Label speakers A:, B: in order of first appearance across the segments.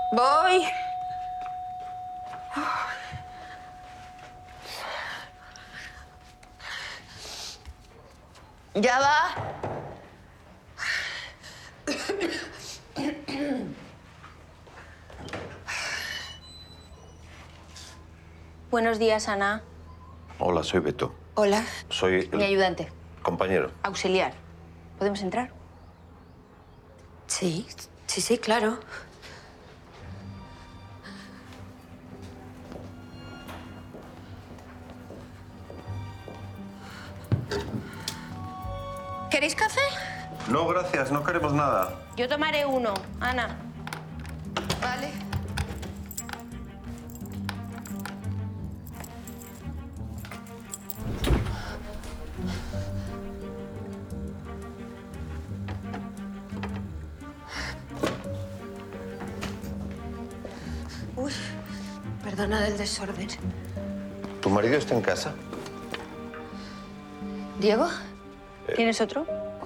A: Voy. Ya va.
B: Buenos días, Ana.
C: Hola, soy Beto.
A: Hola.
C: Soy
B: Mi
C: el
B: ayudante.
C: compañero.
B: Auxiliar. ¿Podemos entrar?
A: Sí, sí, claro. ¿Queréis café?
C: No, gracias, no queremos nada.
B: Yo tomaré uno, Ana.
A: Vale. Uy, perdona del desorden.
C: ¿Tu marido está en casa?
A: ¿Diego?
B: ¿Tienes otro?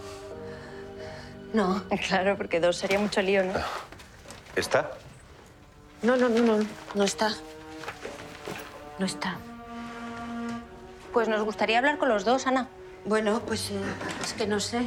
A: No.
B: Claro, porque dos sería mucho lío, ¿no?
C: ¿Está?
A: No está. No está.
B: Pues nos gustaría hablar con los dos, Ana.
A: Bueno, pues es que no sé.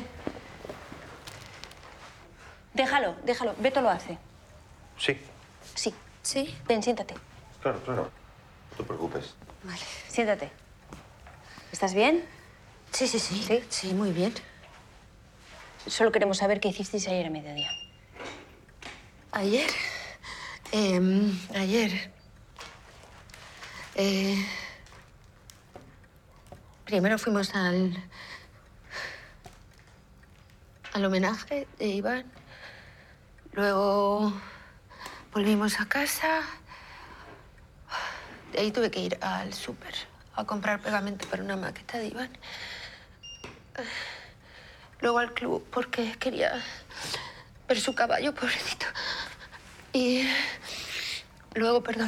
B: Déjalo. Beto lo hace.
C: Sí.
B: Sí.
A: ¿Sí?
B: Ven, siéntate.
C: Claro. No te preocupes.
A: Vale.
B: Siéntate. ¿Estás bien?
A: Sí.
B: ¿Sí?
A: Sí, muy bien.
B: Solo queremos saber qué hicisteis ayer a mediodía.
A: Ayer. Primero fuimos al homenaje de Iván. Luego volvimos a casa. De ahí tuve que ir al súper a comprar pegamento para una maqueta de Iván. Luego al club porque quería ver su caballo, pobrecito. Y luego, perdón,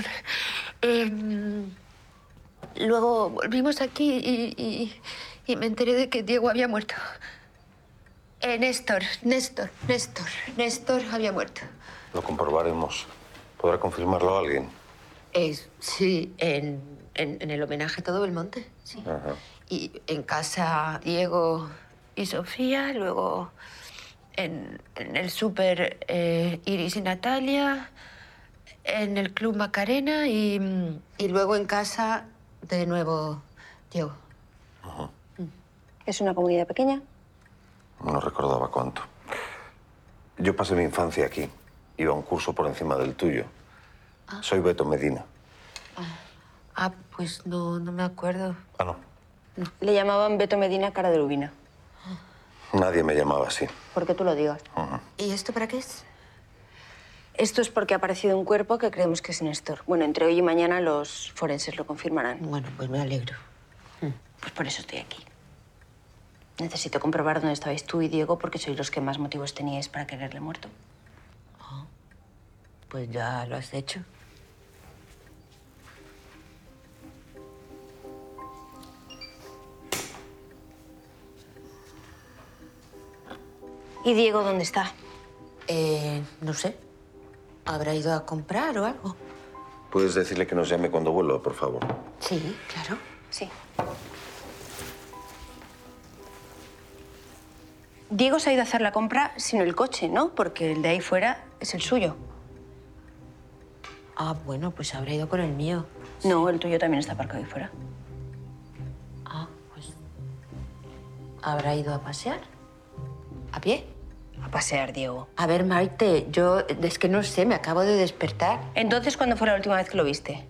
A: luego volvimos aquí y me enteré de que Diego había muerto. Néstor había muerto.
C: Lo comprobaremos. ¿Podrá confirmarlo alguien?
A: Sí, en el homenaje a todo Belmonte, sí.
C: Ajá.
A: Y en casa Diego y Sofía, luego en el súper Iris y Natalia, en el club Macarena y luego en casa de nuevo Diego.
C: Ajá.
B: ¿Es una comunidad pequeña?
C: No recordaba cuánto. Yo pasé mi infancia aquí. Iba a un curso por encima del tuyo. Soy Beto Medina.
A: Pues no me acuerdo.
C: Ah, no.
B: Le llamaban Beto Medina cara de lubina.
C: Nadie me llamaba así.
B: Porque tú lo digas.
C: Ajá.
A: ¿Y esto para qué es?
B: Esto es porque ha aparecido un cuerpo que creemos que es Néstor. Bueno, entre hoy y mañana los forenses lo confirmarán.
A: Bueno, pues me alegro.
B: Pues por eso estoy aquí. Necesito comprobar dónde estabais tú y Diego porque sois los que más motivos teníais para quererle muerto.
A: Pues ya lo has hecho.
B: ¿Y Diego dónde está?
A: No sé. ¿Habrá ido a comprar o algo?
C: ¿Puedes decirle que nos llame cuando vuelva, por favor?
A: Sí, claro.
B: Sí. Diego se ha ido a hacer la compra sin el coche, ¿no? Porque el de ahí fuera es el suyo.
A: Bueno, pues habrá ido con el mío.
B: No, el tuyo también está aparcado ahí fuera.
A: Pues habrá ido a pasear. ¿A pie?
B: A pasear, Diego.
A: A ver, Maite, yo es que no sé, me acabo de despertar.
B: Entonces, ¿cuándo fue la última vez que lo viste?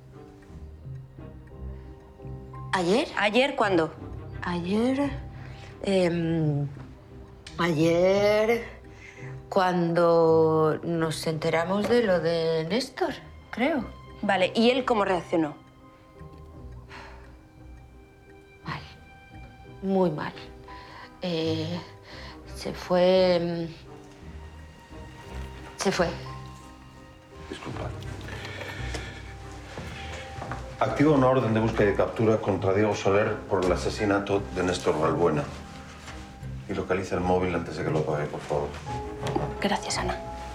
A: ¿Ayer?
B: ¿Ayer cuándo?
A: Ayer... ayer... cuando nos enteramos de lo de Néstor, creo.
B: Vale, ¿y él cómo reaccionó?
A: Mal. Muy mal. Se fue... Se fue.
C: Disculpa. Activa una orden de búsqueda y captura contra Diego Soler por el asesinato de Néstor Balbuena. Y localiza el móvil antes de que lo apague, por favor.
B: Gracias, Ana.